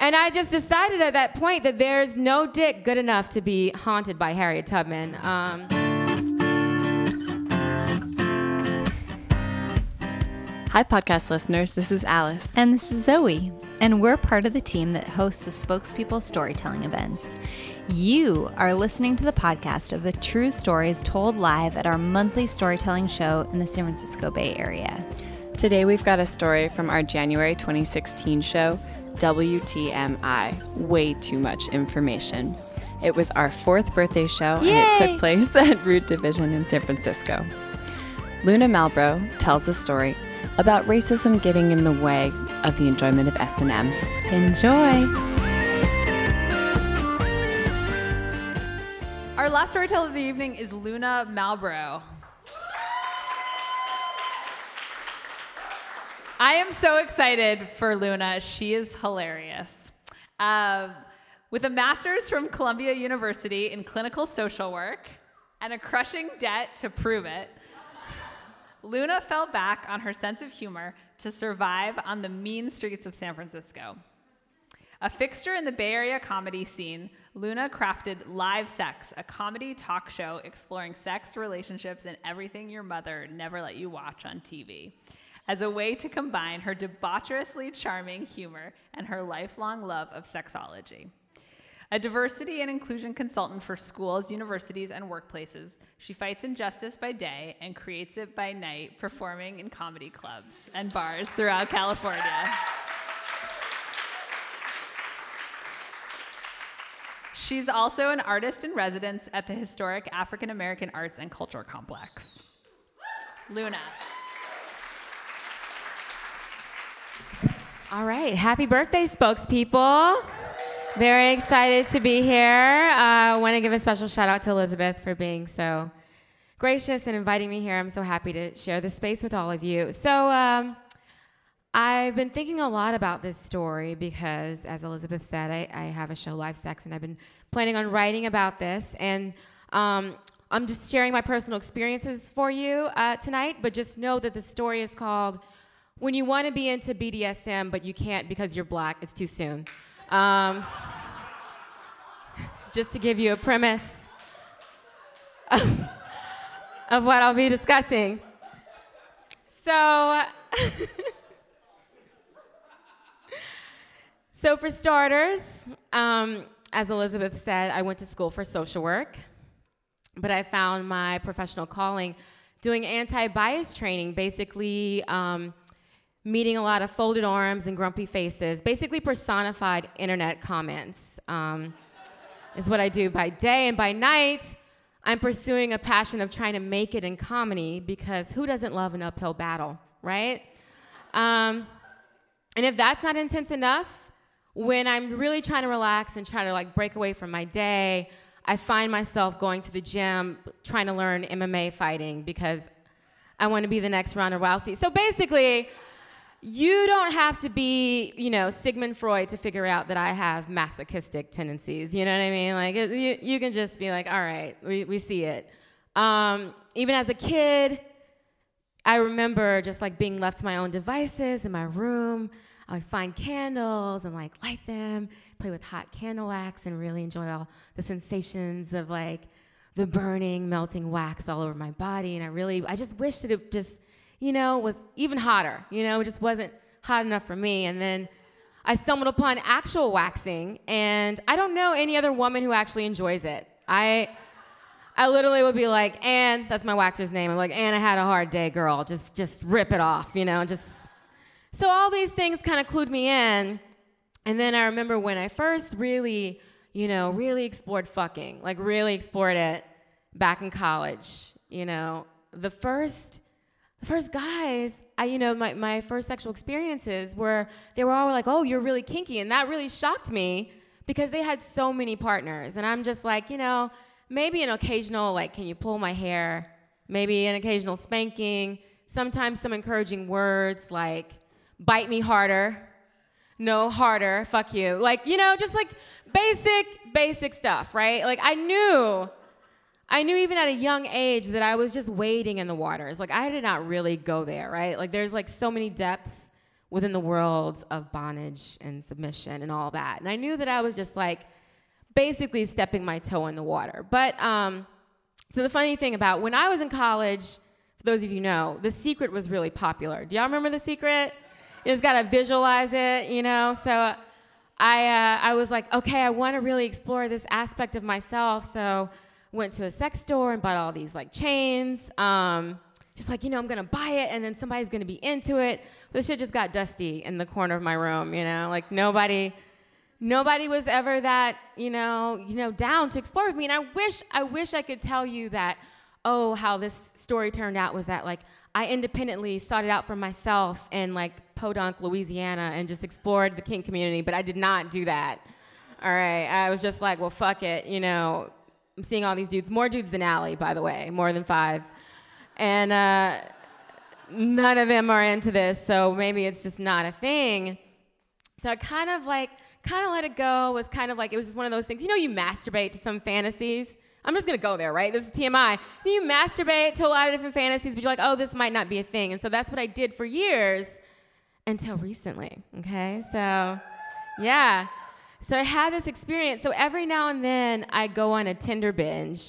And I just decided at that point that there's no dick good enough to be haunted by Harriet Tubman. Hi, podcast listeners. This is Alice. And this is Zoe. And we're part of the team that hosts the Spokespeople storytelling events. You are listening to the podcast of the true stories told live at our monthly storytelling show in the San Francisco Bay Area. Today we've got a story from our January 2016 show, WTMI, Way Too Much Information. It was our 4th birthday show, Yay! And it took place at Root Division in San Francisco. Luna Malbrough tells a story about racism getting in the way of the enjoyment of S&M. Enjoy! Our last storyteller of the evening is Luna Malbrough. I am so excited for Luna. She is hilarious. With a master's from Columbia University in clinical social work and a crushing debt to prove it, Luna fell back on her sense of humor to survive on the mean streets of San Francisco. A fixture in the Bay Area comedy scene, Luna crafted Live Sex, a comedy talk show exploring sex, relationships, and everything your mother never let you watch on TV, as a way to combine her debaucherously charming humor and her lifelong love of sexology. A diversity and inclusion consultant for schools, universities, and workplaces, she fights injustice by day and creates it by night, performing in comedy clubs and bars throughout California. She's also an artist in residence at the historic African American Arts and Culture Complex. Luna. All right, happy birthday, spokespeople. Very excited to be here. I want to give a special shout out to Elizabeth for being so gracious and inviting me here. I'm so happy to share this space with all of you. So I've been thinking a lot about this story because, as Elizabeth said, I have a show, Live Sex, and I've been planning on writing about this. And I'm just sharing my personal experiences for you tonight, but just know that the story is called When You Want to Be Into BDSM, But You Can't Because You're Black, It's Too Soon. Just to give you a premise of what I'll be discussing. So for starters, as Elizabeth said, I went to school for social work, but I found my professional calling doing anti-bias training, basically meeting a lot of folded arms and grumpy faces, basically personified internet comments is what I do by day. And by night, I'm pursuing a passion of trying to make it in comedy because who doesn't love an uphill battle, right? And if that's not intense enough, when I'm really trying to relax and try to like break away from my day, I find myself going to the gym trying to learn MMA fighting because I want to be the next Ronda Rousey. So basically, you don't have to be, Sigmund Freud to figure out that I have masochistic tendencies. You know what I mean? Like, you can just be like, all right, we see it. Even as a kid, I remember just like being left to my own devices in my room. I would find candles and like light them, play with hot candle wax, and really enjoy all the sensations of like the burning, melting wax all over my body. And I just wished that it just, was even hotter. It just wasn't hot enough for me. And then I stumbled upon actual waxing, and I don't know any other woman who actually enjoys it. I literally would be like, Ann, that's my waxer's name. I'm like, Ann, I had a hard day, girl. Just rip it off, So all these things kind of clued me in. And then I remember when I first really explored fucking, like really explored it back in college. The first guys, my first sexual experiences they were all like, oh, you're really kinky. And that really shocked me because they had so many partners. And I'm just like, maybe an occasional, like, can you pull my hair? Maybe an occasional spanking. Sometimes some encouraging words like, bite me harder. No, harder, fuck you. Like, just like basic stuff, right? Like I knew even at a young age that I was just wading in the waters. Like I did not really go there, right? Like there's like so many depths within the worlds of bondage and submission and all that. And I knew that I was just like basically stepping my toe in the water. But so the funny thing about when I was in college, for those of you who know, The Secret was really popular. Do y'all remember The Secret? You just gotta visualize it, you know? So I was like, okay, I wanna really explore this aspect of myself. So went to a sex store and bought all these like chains. Just like, you know, I'm gonna buy it and then somebody's gonna be into it. But the shit just got dusty in the corner of my room, you know? Like nobody was ever that, you know, down to explore with me. And I wish I could tell you that, oh, how this story turned out was that like I independently sought it out for myself in like Podunk, Louisiana, and just explored the kink community, but I did not do that. All right, I was just like, well, fuck it, you know. I'm seeing all these dudes, more dudes than Allie, by the way, more than 5. And none of them are into this, so maybe it's just not a thing. So I kind of let it go. Was kind of like, it was just one of those things. You know, you masturbate to some fantasies. I'm just gonna go there, right? This is TMI. You masturbate to a lot of different fantasies, but you're like, oh, this might not be a thing. And so that's what I did for years until recently, okay? So, yeah. So I had this experience. So every now and then I go on a Tinder binge.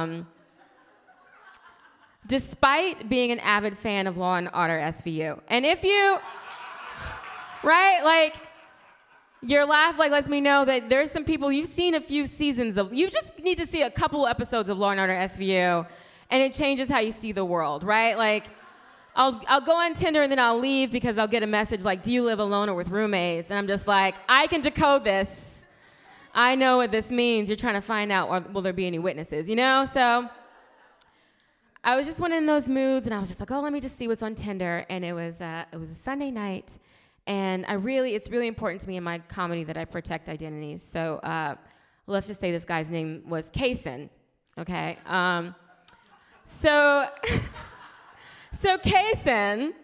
Despite being an avid fan of Law & Order SVU. And if you, right, like, your laugh like lets me know that there's some people, you've seen a few seasons of, you just need to see a couple episodes of Law & Order SVU, and it changes how you see the world, right? Like, I'll go on Tinder and then I'll leave because I'll get a message like, do you live alone or with roommates? And I'm just like, I can decode this. I know what this means. You're trying to find out, or will there be any witnesses, you know? So I was just one in those moods, and I was just like, oh, let me just see what's on Tinder. And it was a Sunday night, and it's really important to me in my comedy that I protect identities. So let's just say this guy's name was Kaysen, okay? So Kaysen,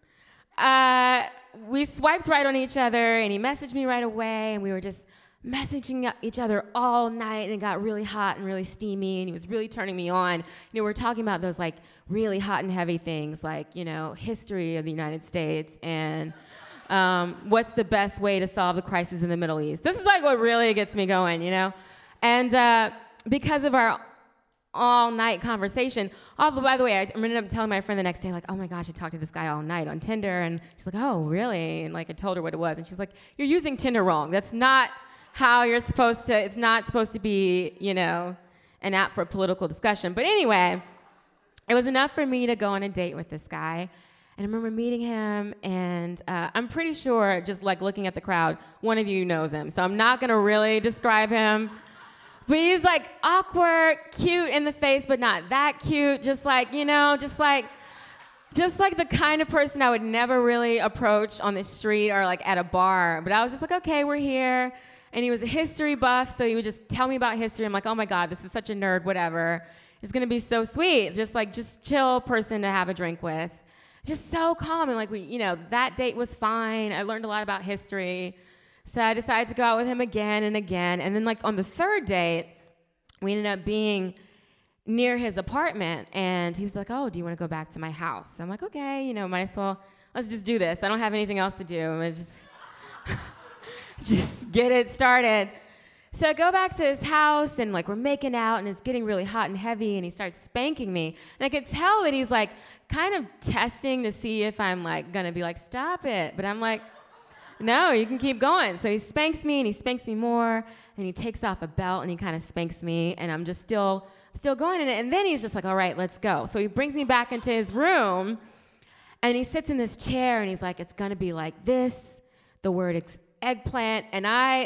we swiped right on each other, and he messaged me right away, and we were just messaging each other all night, and it got really hot and really steamy, and he was really turning me on. You know, we're talking about those like really hot and heavy things, like, you know, history of the United States and what's the best way to solve the crisis in the Middle East. This is like what really gets me going, you know? And because of our all-night conversation, by the way, I ended up telling my friend the next day, like, oh my gosh, I talked to this guy all night on Tinder, and she's like, oh, really? And like I told her what it was, and she was like, you're using Tinder wrong. That's not how you're supposed to, it's not supposed to be, you know, an app for political discussion. But anyway, it was enough for me to go on a date with this guy. And I remember meeting him, and I'm pretty sure, just like looking at the crowd, one of you knows him. So I'm not gonna really describe him. But he's like awkward, cute in the face, but not that cute. Just like, you know, just like the kind of person I would never really approach on the street or like at a bar. But I was just like, okay, we're here. And he was a history buff, so he would just tell me about history. I'm like, oh my God, this is such a nerd, whatever. It's gonna be so sweet. Just chill person to have a drink with. Just so calm, and like that date was fine. I learned a lot about history. So I decided to go out with him again and again. And then like on the third date, we ended up being near his apartment, and he was like, oh, do you wanna go back to my house? So I'm like, okay, might as well, let's just do this. I don't have anything else to do. Let's just get it started. So I go back to his house, and like we're making out, and it's getting really hot and heavy, and he starts spanking me. And I could tell that he's like kind of testing to see if I'm like gonna be like, stop it. But I'm like, no, you can keep going. So he spanks me, and he spanks me more, and he takes off a belt, and he kind of spanks me, and I'm just still going in it. And then he's just like, all right, let's go. So he brings me back into his room, and he sits in this chair, and he's like, it's gonna be like this, the word eggplant. And I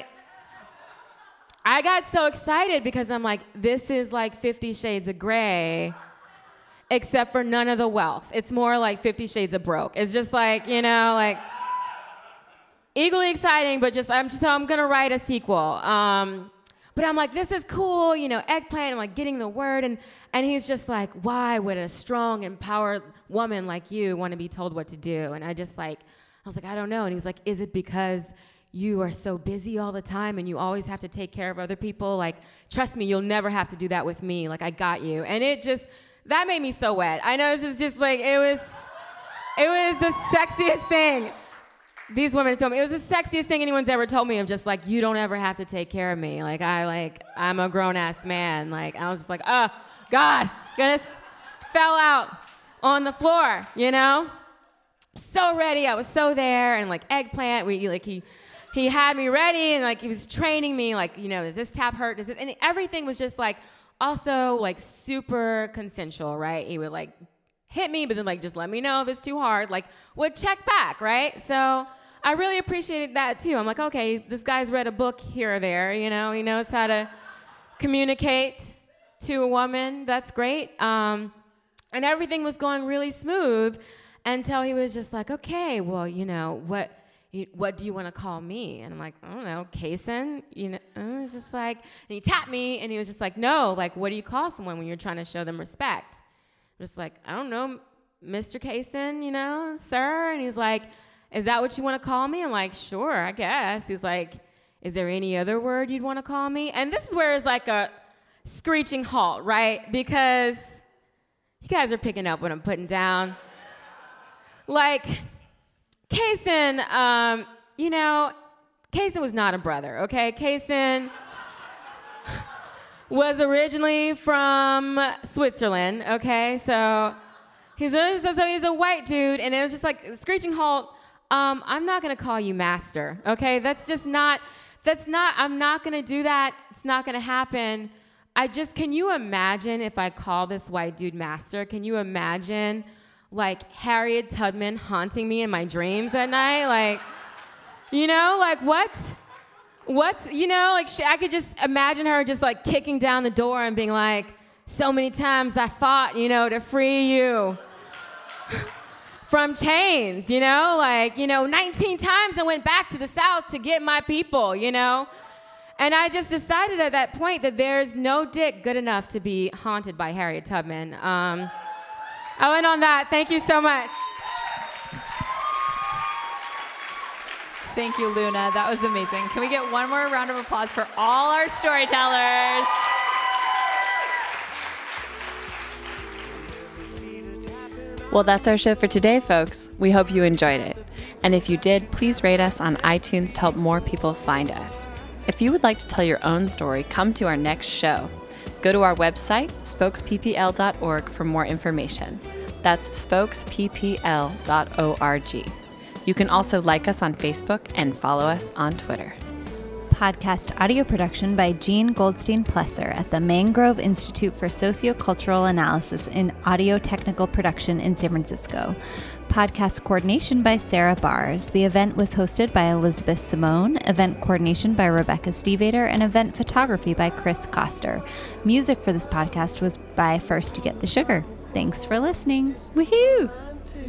got so excited because I'm like, this is like 50 Shades of Grey, except for none of the wealth. It's more like 50 Shades of Broke. It's just like, like equally exciting, but I'm gonna write a sequel. But I'm like, this is cool, eggplant. I'm like getting the word, and he's just like, why would a strong, empowered woman like you want to be told what to do? And I was like, I don't know. And he was like, is it because you are so busy all the time and you always have to take care of other people? Like, trust me, you'll never have to do that with me. Like, I got you. And that made me so wet. I know, it's just like, it was the sexiest thing. these women feel me. It was the sexiest thing anyone's ever told me, of just like, you don't ever have to take care of me. Like, I'm a grown-ass man. Like, I was just like, oh, God, goodness, fell out on the floor, you know? So ready, I was so there, and like eggplant, he had me ready, and like he was training me, like, you know, does this tap hurt? Does it? And everything was just like, also like super consensual, right? He would like hit me, but then like just let me know if it's too hard, like would check back, right? So I really appreciated that too. I'm like, okay, this guy's read a book here or there, you know, he knows how to communicate to a woman. That's great. And everything was going really smooth until he was just like, okay, well, you know, what do you want to call me? And I'm like, I don't know, Kaysen, you know. And it was just like, and he tapped me, and he was just like, no, like, what do you call someone when you're trying to show them respect? I'm just like, I don't know, Mr. Kaysen, you know, sir. And he's like, is that what you want to call me? I'm like, sure, I guess. He's like, is there any other word you'd want to call me? And this is where it's like a screeching halt, right? Because you guys are picking up what I'm putting down. Like, Kaysen, you know, Kaysen was not a brother, okay? Kaysen was originally from Switzerland, okay? So he's a white dude, and it was just like screeching halt. I'm not gonna call you master, okay? I'm not gonna do that. It's not gonna happen. Can you imagine if I call this white dude master? Can you imagine like Harriet Tubman haunting me in my dreams at night? Like, you know, like what, you know, like I could just imagine her just like kicking down the door and being like, so many times I fought, you know, to free you from chains, you know, like, you know, 19 times I went back to the South to get my people, you know? And I just decided at that point that there's no dick good enough to be haunted by Harriet Tubman. I went on that. Thank you so much. Thank you, Luna. That was amazing. Can we get one more round of applause for all our storytellers? Well, that's our show for today, folks. We hope you enjoyed it. And if you did, please rate us on iTunes to help more people find us. If you would like to tell your own story, come to our next show. Go to our website, spokesppl.org, for more information. That's spokesppl.org. You can also like us on Facebook and follow us on Twitter. Podcast audio production by Jean Goldstein Plesser at the Mangrove Institute for Sociocultural Analysis in Audio Technical Production in San Francisco. Podcast coordination by Sarah Bars. The event was hosted by Elizabeth Simone, event coordination by Rebecca Stevader, and event photography by Chris Koster. Music for this podcast was by First to Get the Sugar. Thanks for listening. Woohoo!